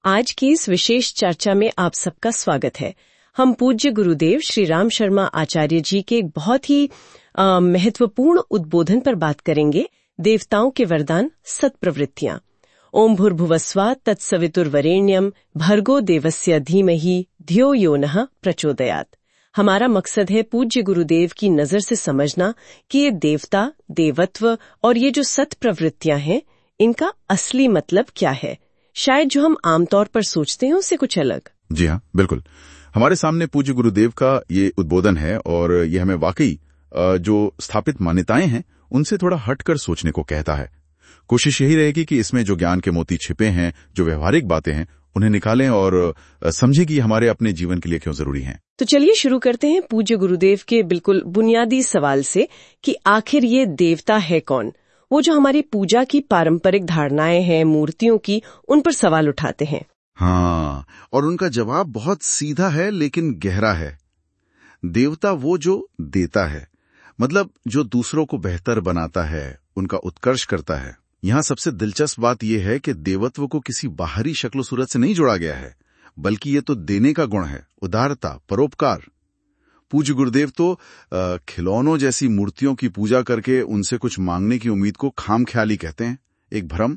आज की इस विशेष चर्चा में आप सबका स्वागत है। हम पूज्य गुरुदेव श्री राम शर्मा आचार्य जी के एक बहुत ही महत्वपूर्ण उद्बोधन पर बात करेंगे, देवताओं के वरदान सत्प्रवृत्तियां। ओम भूर्भुवस्वाः तत्सवितुर्वरेण्यम भर्गो देवस्य धीमहि धियो यो नः प्रचोदयात्। हमारा मकसद है पूज्य गुरुदेव की नजर से समझना कि ये देवता, देवत्व और ये जो सत्प्रवृत्तियां हैं, इनका असली मतलब क्या है। शायद जो हम आमतौर पर सोचते हैं उससे कुछ अलग। जी हाँ, बिल्कुल। हमारे सामने पूज्य गुरुदेव का ये उद्बोधन है और ये हमें वाकई जो स्थापित मान्यताएं हैं उनसे थोड़ा हटकर सोचने को कहता है। कोशिश यही रहेगी कि इसमें जो ज्ञान के मोती छिपे हैं, जो व्यवहारिक बातें हैं, उन्हें निकालें और समझें कि हमारे अपने जीवन के लिए क्यों जरूरी हैं। तो चलिए शुरू करते हैं पूज्य गुरुदेव के बिल्कुल बुनियादी सवाल से कि आखिर ये देवता है कौन। वो जो हमारी पूजा की पारंपरिक धारणाएं हैं, मूर्तियों की, उन पर सवाल उठाते हैं। हाँ, और उनका जवाब बहुत सीधा है लेकिन गहरा है। देवता वो जो देता है, मतलब जो दूसरों को बेहतर बनाता है, उनका उत्कर्ष करता है। यहाँ सबसे दिलचस्प बात यह है कि देवत्व को किसी बाहरी शक्ल सूरत से नहीं जोड़ा गया है, बल्कि ये तो देने का गुण है, उदारता, परोपकार। पूज्य गुरुदेव तो खिलौनों जैसी मूर्तियों की पूजा करके उनसे कुछ मांगने की उम्मीद को खामख्याली कहते हैं, एक भ्रम।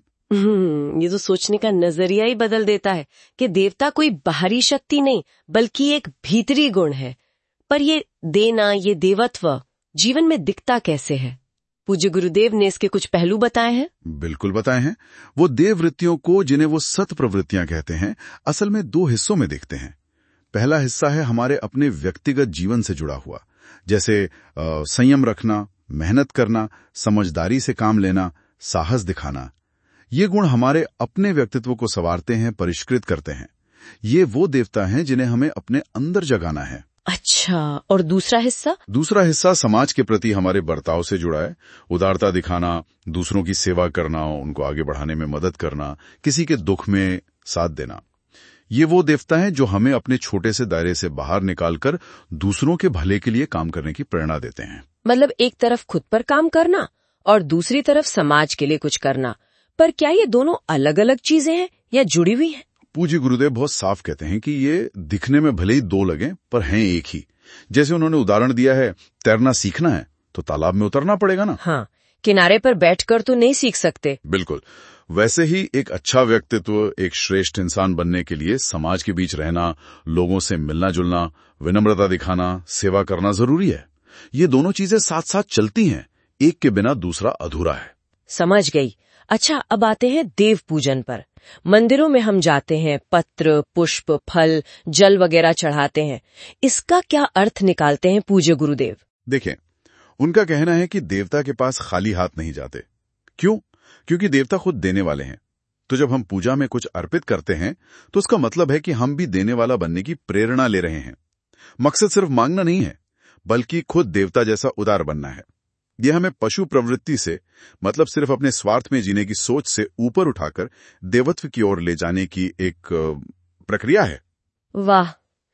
ये तो सोचने का नजरिया ही बदल देता है कि देवता कोई बाहरी शक्ति नहीं बल्कि एक भीतरी गुण है। पर ये देना, ये देवत्व जीवन में दिखता कैसे है? पूज्य गुरुदेव ने इसके कुछ पहलू बताए हैं। बिल्कुल बताए हैं। वो देववृत्तियों को, जिन्हें वो सत प्रवृत्तियां कहते हैं, असल में दो हिस्सों में देखते हैं। पहला हिस्सा है हमारे अपने व्यक्तिगत जीवन से जुड़ा हुआ, जैसे संयम रखना, मेहनत करना, समझदारी से काम लेना, साहस दिखाना। ये गुण हमारे अपने व्यक्तित्व को संवारते हैं, परिष्कृत करते हैं। ये वो देवता हैं जिन्हें हमें अपने अंदर जगाना है। अच्छा, और दूसरा हिस्सा? दूसरा हिस्सा समाज के प्रति हमारे बर्ताव से जुड़ा है। उदारता दिखाना, दूसरों की सेवा करना, उनको आगे बढ़ाने में मदद करना, किसी के दुख में साथ देना। ये वो देवता हैं जो हमें अपने छोटे से दायरे से बाहर निकालकर दूसरों के भले के लिए काम करने की प्रेरणा देते हैं। मतलब एक तरफ खुद पर काम करना और दूसरी तरफ समाज के लिए कुछ करना। पर क्या ये दोनों अलग अलग चीजें हैं या जुड़ी हुई हैं? पूज्य गुरुदेव बहुत साफ कहते हैं कि ये दिखने में भले ही दो लगें, पर हैं एक ही। जैसे उन्होंने उदाहरण दिया है, तैरना सीखना है तो तालाब में उतरना पड़ेगा ना। हाँ, किनारे पर बैठकर तो नहीं सीख सकते। बिल्कुल। वैसे ही एक अच्छा व्यक्तित्व, एक श्रेष्ठ इंसान बनने के लिए समाज के बीच रहना, लोगों से मिलना जुलना, विनम्रता दिखाना, सेवा करना जरूरी है। ये दोनों चीजें साथ साथ चलती हैं, एक के बिना दूसरा अधूरा है। समझ गई। अच्छा, अब आते हैं देव पूजन पर। मंदिरों में हम जाते हैं, पत्र, पुष्प, फल, जल वगैरह चढ़ाते हैं। इसका क्या अर्थ निकालते हैं पूज्य गुरुदेव? देखें, उनका कहना है कि देवता के पास खाली हाथ नहीं जाते। क्यों? क्योंकि देवता खुद देने वाले हैं। तो जब हम पूजा में कुछ अर्पित करते हैं तो उसका मतलब है कि हम भी देने वाला बनने की प्रेरणा ले रहे हैं। मकसद सिर्फ मांगना नहीं है, बल्कि खुद देवता जैसा उदार बनना है। यह हमें पशु प्रवृत्ति से, मतलब सिर्फ अपने स्वार्थ में जीने की सोच से ऊपर उठाकर देवत्व की ओर ले जाने की एक प्रक्रिया है। वाह,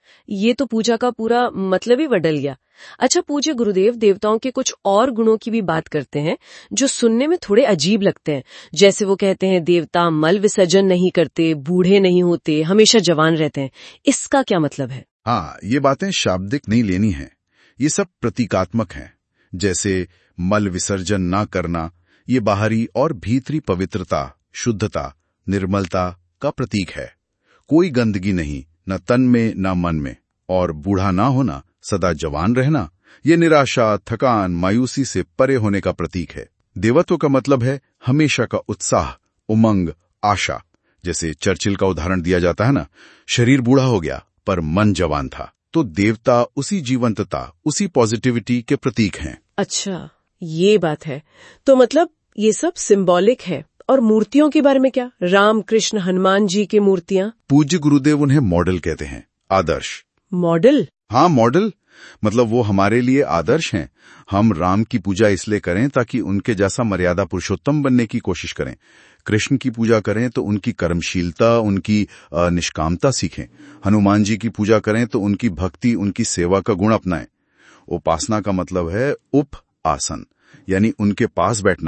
ये तो पूजा का पूरा मतलब ही बदल गया। अच्छा पूज्य गुरुदेव देवताओं के कुछ और गुणों की भी बात करते हैं जो सुनने में थोड़े अजीब लगते हैं। जैसे वो कहते हैं देवता मल विसर्जन नहीं करते, बूढ़े नहीं होते, हमेशा जवान रहते हैं। इसका क्या मतलब है? हाँ, ये बातें शाब्दिक नहीं लेनी है, ये सब प्रतीकात्मक हैं। जैसे मल विसर्जन ना करना, ये बाहरी और भीतरी पवित्रता, शुद्धता, निर्मलता का प्रतीक है। कोई गंदगी नहीं, न तन में न मन में। और बूढ़ा ना होना, सदा जवान रहना, ये निराशा, थकान, मायूसी से परे होने का प्रतीक है। देवत्व का मतलब है हमेशा का उत्साह, उमंग, आशा। जैसे चर्चिल का उदाहरण दिया जाता है ना, शरीर बूढ़ा हो गया पर मन जवान था। तो देवता उसी जीवंतता, उसी पॉजिटिविटी के प्रतीक हैं। अच्छा, ये बात है। तो मतलब ये सब सिंबॉलिक है। और मूर्तियों के बारे में क्या? राम, कृष्ण, हनुमान जी की मूर्तियां? पूज्य गुरुदेव उन्हें मॉडल कहते हैं, आदर्श। मॉडल? हाँ, मॉडल मतलब वो हमारे लिए आदर्श हैं। हम राम की पूजा इसलिए करें ताकि उनके जैसा मर्यादा पुरुषोत्तम बनने की कोशिश करें। कृष्ण की पूजा करें तो उनकी कर्मशीलता, उनकी निष्कामता सीखें। हनुमान जी की पूजा करें तो उनकी भक्ति, उनकी सेवा का गुण अपनाएं। उपासना का मतलब है उप आसन, यानी उनके पास बैठना,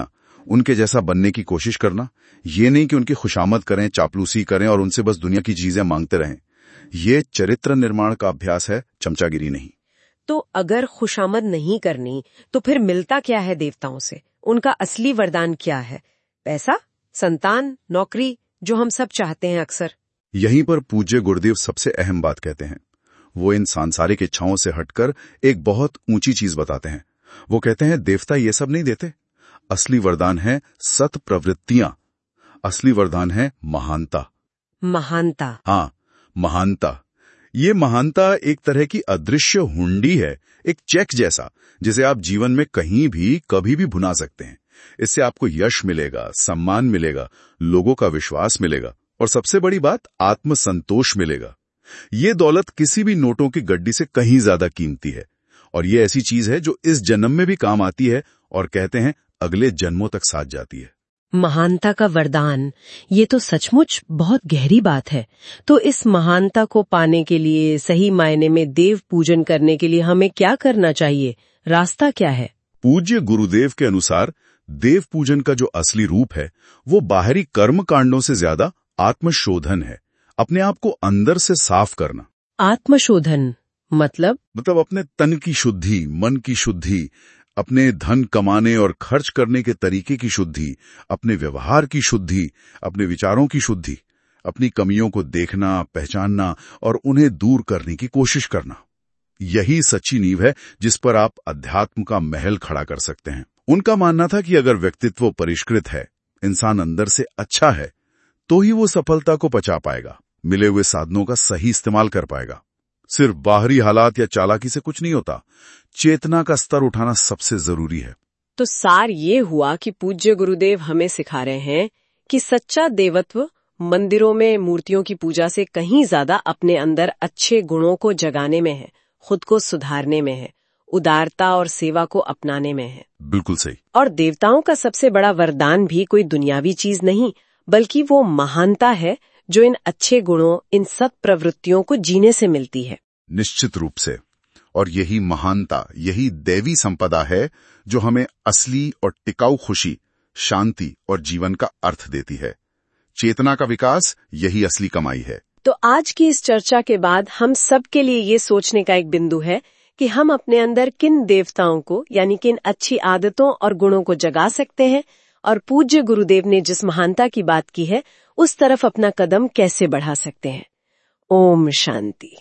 उनके जैसा बनने की कोशिश करना, ये नहीं कि उनकी खुशामद करें, चापलूसी करें और उनसे बस दुनिया की चीजें मांगते रहें। ये चरित्र निर्माण का अभ्यास है, चमचागिरी नहीं। तो अगर खुशामद नहीं करनी तो फिर मिलता क्या है देवताओं से? उनका असली वरदान क्या है? पैसा, संतान, नौकरी, जो हम सब चाहते हैं अक्सर। यहीं पर पूज्य गुरुदेव सबसे अहम बात कहते हैं। वो इन सांसारिक इच्छाओं से हटकर एक बहुत ऊंची चीज बताते हैं। वो कहते हैं देवता ये सब नहीं देते। असली वरदान है सत प्रवृत्तियां। असली वरदान है महानता। महानता? हाँ, महानता। ये महानता एक तरह की अदृश्य हुंडी है, एक चेक जैसा, जिसे आप जीवन में कहीं भी कभी भी भुना सकते हैं। इससे आपको यश मिलेगा, सम्मान मिलेगा, लोगों का विश्वास मिलेगा और सबसे बड़ी बात, आत्मसंतोष मिलेगा। ये दौलत किसी भी नोटों की गड्डी से कहीं ज्यादा कीमती है और ये ऐसी चीज है जो इस जन्म में भी काम आती है और कहते हैं अगले जन्मों तक साथ जाती है। महानता का वरदान, ये तो सचमुच बहुत गहरी बात है। तो इस महानता को पाने के लिए, सही मायने में देव पूजन करने के लिए हमें क्या करना चाहिए? रास्ता क्या है? पूज्य गुरुदेव के अनुसार देव पूजन का जो असली रूप है वो बाहरी कर्म कांडों से ज्यादा आत्मशोधन है। अपने आप को अंदर से साफ करना। आत्मशोधन मतलब अपने तन की शुद्धि, मन की शुद्धि, अपने धन कमाने और खर्च करने के तरीके की शुद्धि, अपने व्यवहार की शुद्धि, अपने विचारों की शुद्धि, अपनी कमियों को देखना, पहचानना और उन्हें दूर करने की कोशिश करना। यही सच्ची नींव है जिस पर आप अध्यात्म का महल खड़ा कर सकते हैं। उनका मानना था कि अगर व्यक्तित्व परिष्कृत है, इंसान अंदर से अच्छा है, तो ही वो सफलता को पचा पाएगा, मिले हुए साधनों का सही इस्तेमाल कर पाएगा। सिर्फ बाहरी हालात या चालाकी से कुछ नहीं होता, चेतना का स्तर उठाना सबसे जरूरी है। तो सार ये हुआ कि पूज्य गुरुदेव हमें सिखा रहे हैं कि सच्चा देवत्व मंदिरों में मूर्तियों की पूजा से कहीं ज्यादा अपने अंदर अच्छे गुणों को जगाने में है, खुद को सुधारने में है, उदारता और सेवा को अपनाने में है। बिल्कुल सही। और देवताओं का सबसे बड़ा वरदान भी कोई दुनियावी चीज नहीं, बल्कि वो महानता है जो इन अच्छे गुणों, इन सत प्रवृत्तियों को जीने से मिलती है। निश्चित रूप से। और यही महानता, यही दैवी संपदा है जो हमें असली और टिकाऊ खुशी, शांति और जीवन का अर्थ देती है। चेतना का विकास यही असली कमाई है। तो आज की इस चर्चा के बाद हम सब के लिए ये सोचने का एक बिंदु है कि हम अपने अंदर किन देवताओं को, यानी किन अच्छी आदतों और गुणों को जगा सकते हैं और पूज्य गुरुदेव ने जिस महानता की बात की है उस तरफ अपना कदम कैसे बढ़ा सकते हैं। ओम शांति।